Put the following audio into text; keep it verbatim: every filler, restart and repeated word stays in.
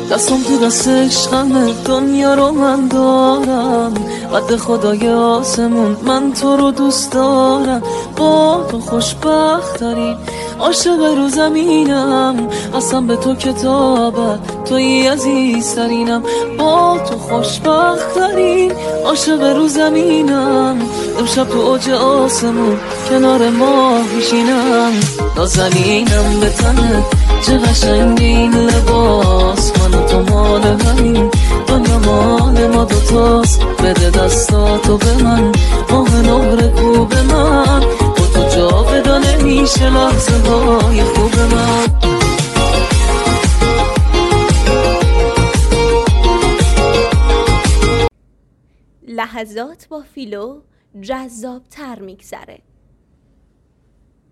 دستم تو دست عشقمه، دنیا رو من دارم، قد خدای آسمون من تو رو دوست دارم. با تو خوشبخت ترین عاشق رو زمینم، قسم به تو کتابت توی عزیزترینم. با تو خوشبخت ترین عاشق رو زمینم، امشب تو اوج آسمون کنار ماه میشینم. نازنینم به تنه چه قشنگ این لباس، من و تو مال همین دنیا مال ما دوتاست. بده دستاتو به من ماه نقره کو به من، با تو جاودان نمیشه لحظه های خوب من. لحظات با فیلو جذاب تر میگذره.